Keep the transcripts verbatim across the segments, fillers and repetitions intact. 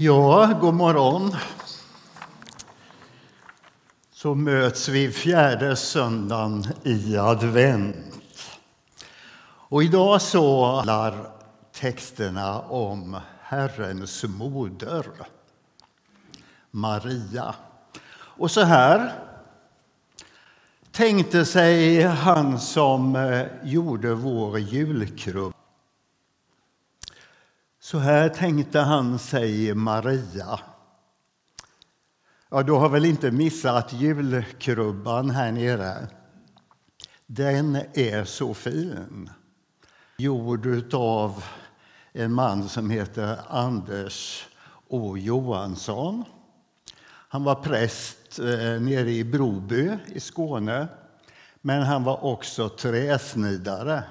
Ja, god morgon. Så möts vi fjärde söndagen i advent. Och idag så handlar texterna om Herrens moder, Maria. Och så här tänkte sig han som gjorde vår julkrubba. Så här tänkte han sig Maria. Ja, du har väl inte missat julkrubban här nere. Den är så fin. Gjord av en man som heter Anders O. Johansson. Han var präst nere i Broby i Skåne. Men han var också träsnidare.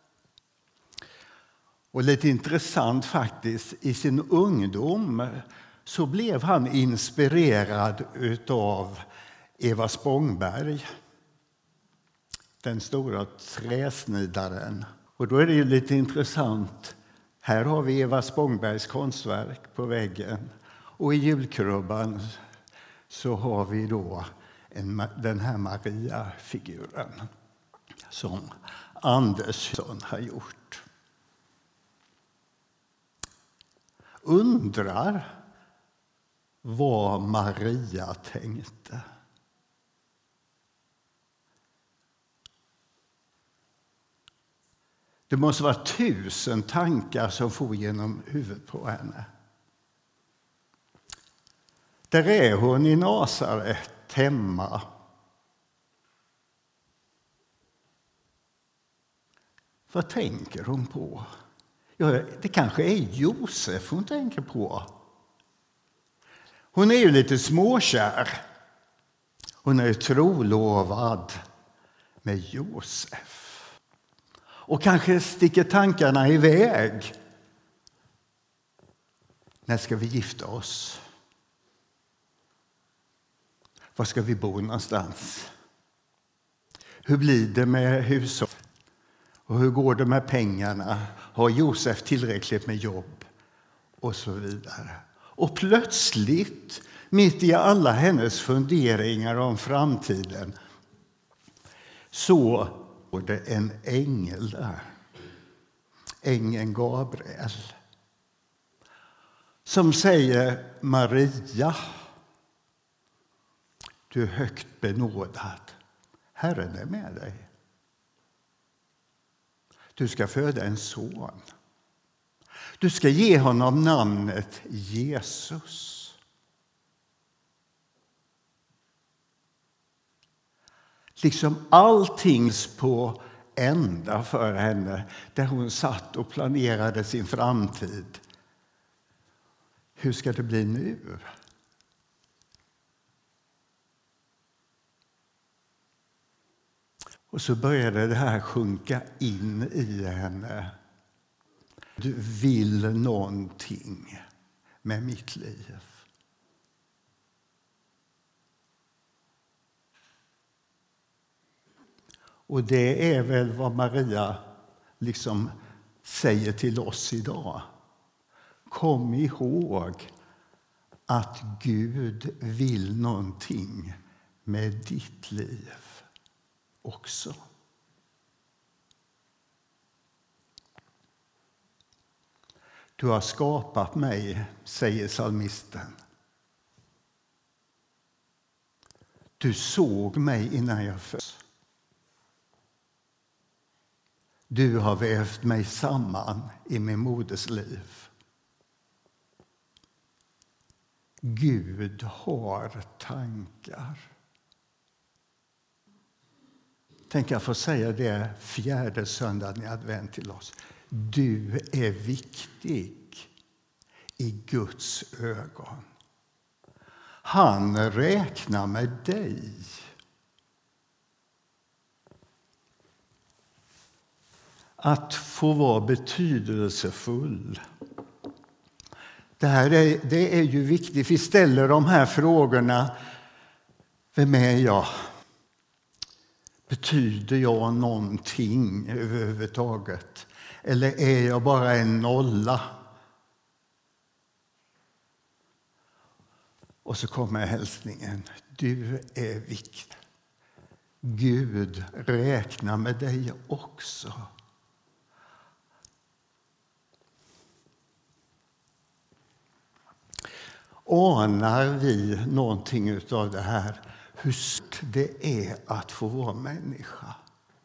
Och lite intressant faktiskt, i sin ungdom så blev han inspirerad av Eva Spångberg, den stora träsnidaren. Och då är det ju lite intressant, här har vi Eva Spångbergs konstverk på väggen. Och i julkrubban så har vi då en, den här Maria-figuren som Andersson har gjort. Undrar vad Maria tänkte. Det måste vara tusen tankar som får genom huvudet på henne. Där är hon i Nasaret hemma. Vad tänker hon på? Ja, det kanske är Josef hon tänker på. Hon är ju lite småkär. Hon är trolovad med Josef. Och kanske sticker tankarna iväg. När ska vi gifta oss? Var ska vi bo någonstans? Hur blir det med hushållet? Och hur går det med pengarna? Har Josef tillräckligt med jobb? Och så vidare. Och plötsligt, mitt i alla hennes funderingar om framtiden, så var det en ängel där. Ängeln Gabriel. Som säger: Maria, du är högt benådad. Herren är med dig. Du ska föda en son. Du ska ge honom namnet Jesus. Liksom alltings på ända för henne, där hon satt och planerade sin framtid. Hur ska det bli nu? Och så började det här sjunka in i henne. Du vill någonting med mitt liv. Och det är väl vad Maria liksom säger till oss idag. Kom ihåg att Gud vill någonting med ditt liv också. Du har skapat mig, säger psalmisten. Du såg mig innan jag föddes. Du har vävt mig samman i min moders liv. Gud har tankar. Tänk jag får säga det fjärde söndagen i advent till oss. Du är viktig i Guds ögon. Han räknar med dig. Att få vara betydelsefull. Det här är, det är ju viktigt. Vi ställer de här frågorna. Vem är jag? Betyder jag någonting överhuvudtaget? Eller är jag bara en nolla? Och så kommer hälsningen. Du är viktig. Gud räknar med dig också. Anar vi någonting av det här? Hur stort det är att få vara människa?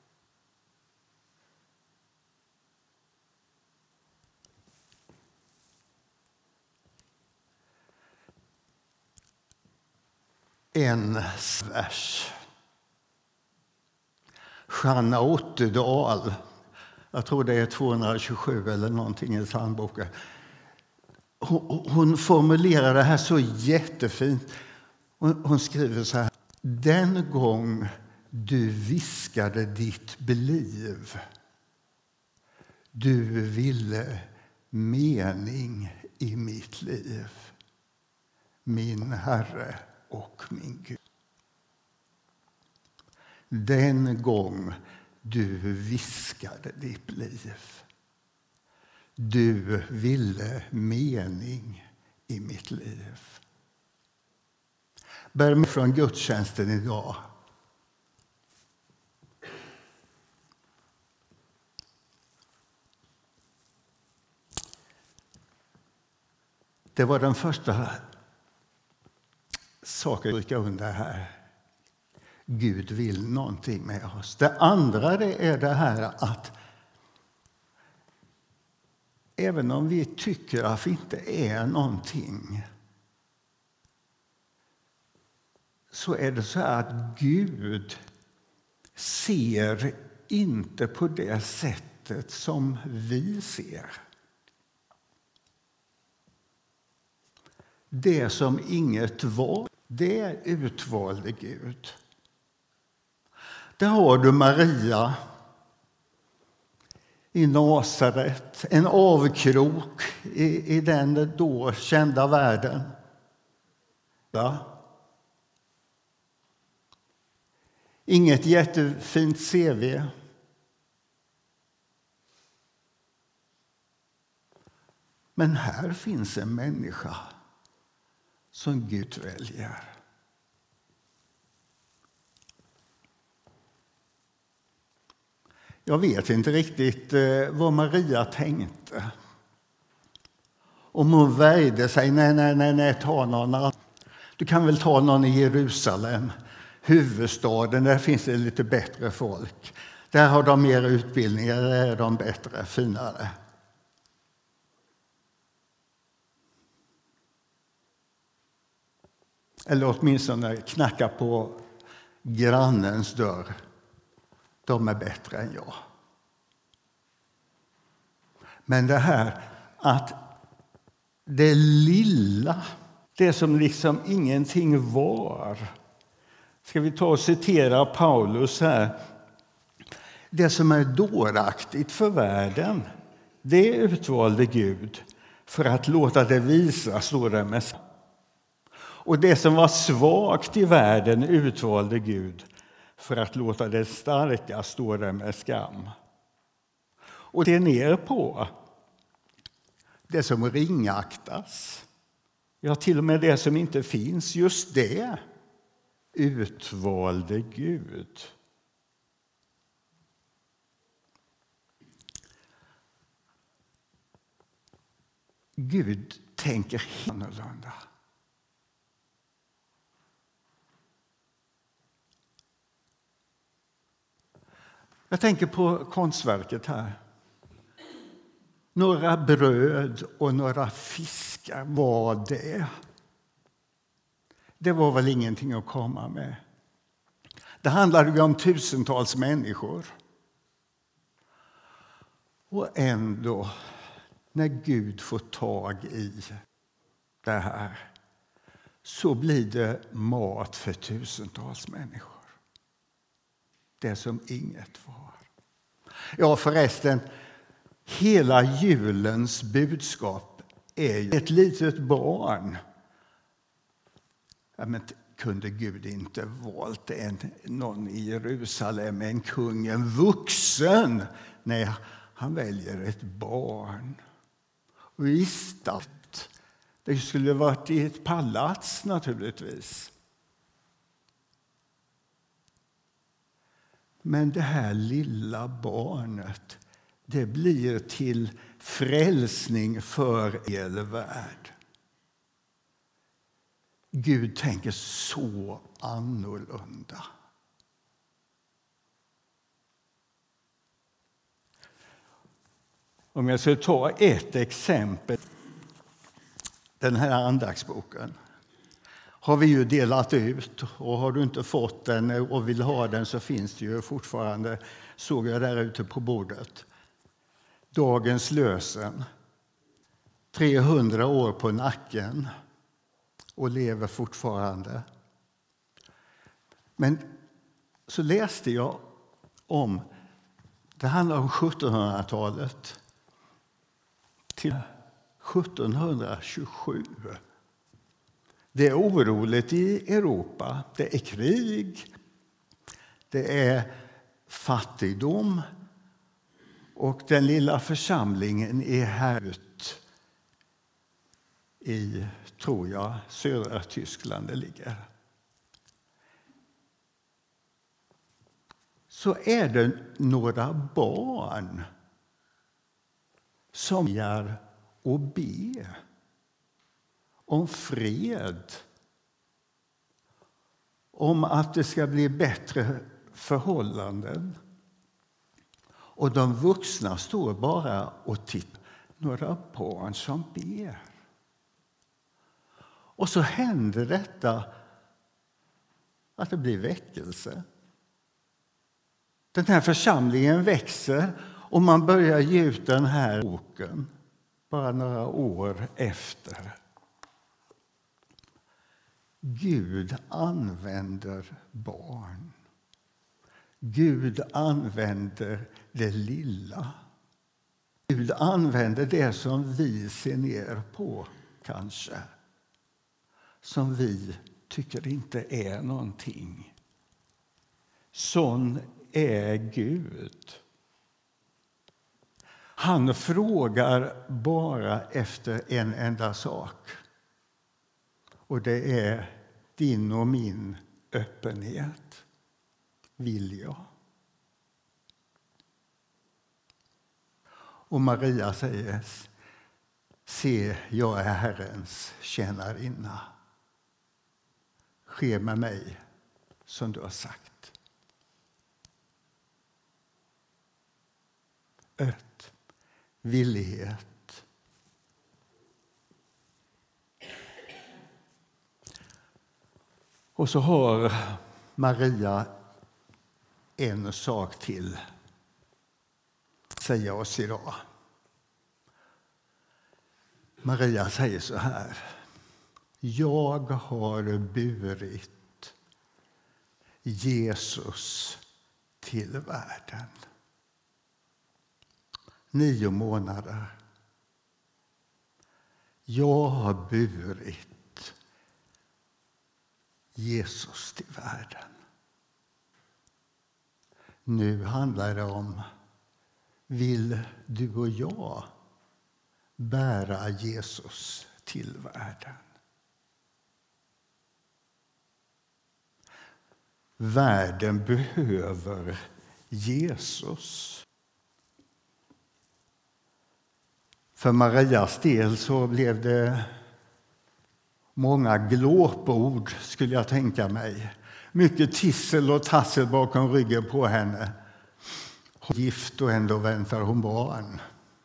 En vers. Jeanna Ottedal, jag tror det är tvåhundratjugosju eller någonting i handboken. Hon, hon formulerar det här så jättefint. Hon, hon skriver så här. Den gång du viskade ditt beliv, du ville mening i mitt liv, min Herre och min Gud. Den gång du viskade ditt liv, du ville mening i mitt liv. Bär mig från gudstjänsten idag. Det var den första saken jag stryka under här. Gud vill någonting med oss. Det andra det är det här att även om vi tycker att vi inte är någonting, så är det så här att Gud ser inte på det sättet som vi ser. Det som inget var, det utvalde Gud. Där har du Maria i Nasaret, en avkrok i, i den då kända världen. Ja. Inget jättefint C V. Men här finns en människa som Gud väljer. Jag vet inte riktigt vad Maria tänkte. Om hon väjde sig, nej, nej, nej, nej, ta någon annan. Du kan väl ta någon i Jerusalem, huvudstaden, där finns det lite bättre folk. Där har de mer utbildningar, där är de bättre, finare. Eller åtminstone knacka på grannens dörr. De är bättre än jag. Men det här att det lilla, det som liksom ingenting var. Ska vi ta och citera Paulus här. Det som är dåraktigt för världen, det utvalde Gud för att låta det visa, står det med. Och det som var svagt i världen utvalde Gud för att låta det starka stå där med skam. Och det är ner på det som ringaktas. Ja, till och med det som inte finns, just det utvalde Gud. Gud tänker annorlunda. Jag tänker på konstverket här. Några bröd och några fiskar var det. Det var väl ingenting att komma med. Det handlade ju om tusentals människor. Och ändå, när Gud får tag i det här, så blir det mat för tusentals människor. Det som inget var. Ja, förresten, hela julens budskap är ju ett litet barn. Ja, men kunde Gud inte valt en, någon i Jerusalem, en kung, en vuxen? Nej, han väljer ett barn. Visst att Det skulle varit i ett palats naturligtvis. Men det här lilla barnet, det blir till frälsning för er värld. Gud tänker så annorlunda. Om jag ska ta ett exempel. Den här andaktsboken har vi ju delat ut, och har du inte fått den och vill ha den så finns det ju fortfarande, såg jag där ute på bordet. Dagens lösen, trehundra år på nacken och lever fortfarande. Men så läste jag om, det handlar om sjuttonhundratalet till sjuttonhundratjugosju. Det är oroligt i Europa. Det är krig, det är fattigdom, och den lilla församlingen är här ut i, tror jag, södra Tyskland det ligger. Så är det några barn som gör och be om fred, om att det ska bli bättre förhållanden. Och de vuxna står bara och tittar. Några barn som ber. Och så händer detta att det blir väckelse. Den här församlingen växer och man börjar ge ut den här boken bara några år efter. Gud använder barn. Gud använder det lilla. Gud använder det som vi ser ner på, kanske. Som vi tycker inte är någonting. Sån är Gud. Han frågar bara efter en enda sak. Och det är din och min öppenhet. Vill jag? Och Maria säger, se, jag är Herrens tjänarinna. Ske med mig som du har sagt. Öt, villighet. Och så har Maria en sak till att säga oss idag. Maria säger så här. Jag har burit Jesus till världen. Nio månader. Jag har burit Jesus till världen. Nu handlar det om, vill du och jag bära Jesus till världen? Världen behöver Jesus. För Marias del så blev det många glåpord, skulle jag tänka mig. Mycket tissel och tassel bakom ryggen på henne. Hon är gift och ändå väntar hon barn.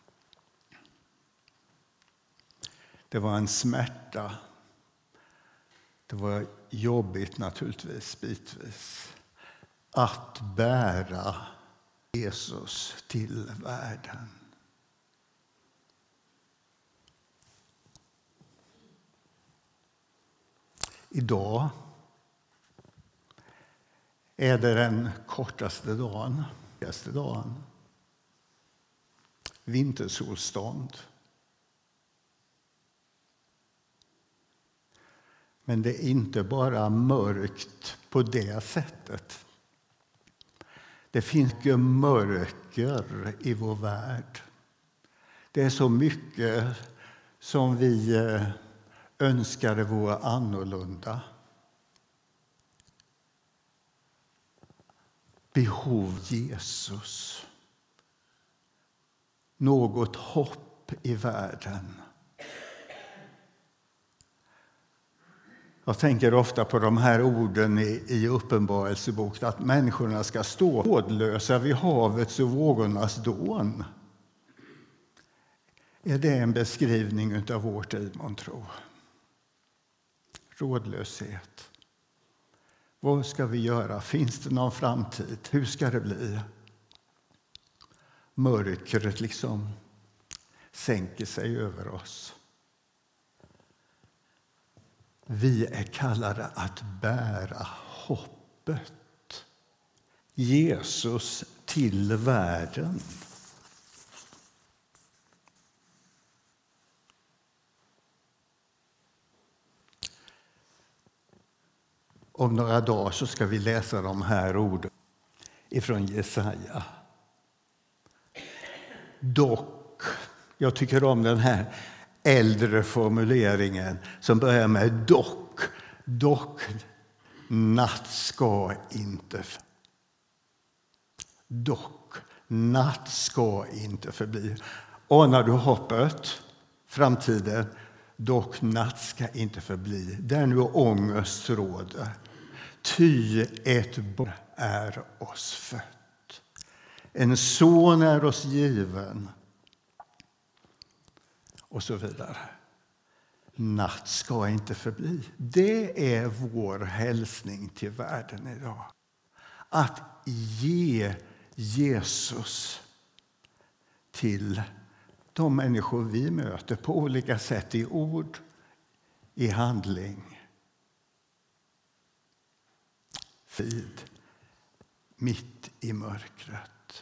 Det var en smärta. Det var jobbigt naturligtvis, bitvis. Att bära Jesus till världen. Idag är det den kortaste dagen, kortaste dagen. Vintersolstånd. Men det är inte bara mörkt på det sättet. Det finns mycket mörker i vår värld. Det är så mycket som vi önskar det vore annorlunda. Behov Jesus. Något hopp i världen. Jag tänker ofta på de här orden i, i Uppenbarelseboken, att människorna ska stå rådlösa vid havets och vågornas dån. Är det en beskrivning av vår tid, man tror? Rådlöshet. Vad ska vi göra? Finns det någon framtid? Hur ska det bli? Mörkret liksom sänker sig över oss. Vi är kallade att bära hoppet. Jesus till världen. Om några dagar så ska vi läsa de här orden ifrån Jesaja. Dock, jag tycker om den här äldre formuleringen som börjar med dock. Dock, natt ska inte. Dock, natt ska inte förbli. Anar du hoppet, framtiden? Dock, natt ska inte förbli. Där nu ångest råder. Ty ett barn är oss fött. En son är oss given. Och så vidare. Natt ska inte förbli. Det är vår hälsning till världen idag. Att ge Jesus till de människor vi möter på olika sätt, i ord, i handling. Frid mitt i mörkret.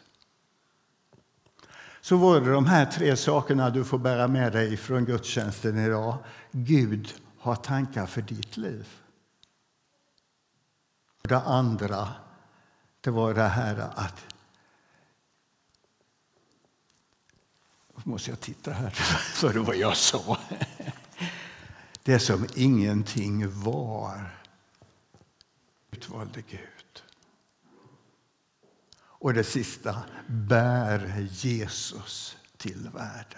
Så var det de här tre sakerna du får bära med dig från gudstjänsten idag. Gud har tankar för ditt liv. Det andra, det var det här att... Måste jag titta här för det var jag sa. Det som ingenting var, utvalde Gud. Och det sista, bär Jesus till världen.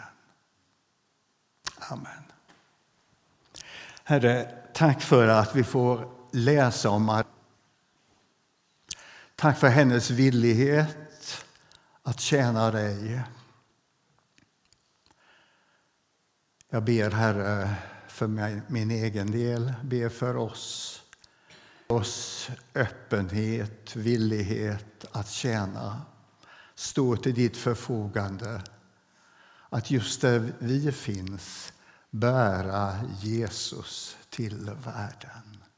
Amen. Herre, tack för att vi får läsa om att tack för hennes villighet att tjäna dig. Jag ber, Herre, för mig, min egen del, ber för oss. Oss öppenhet, villighet att tjäna, stå till ditt förfogande. Att just där vi finns, bära Jesus till världen.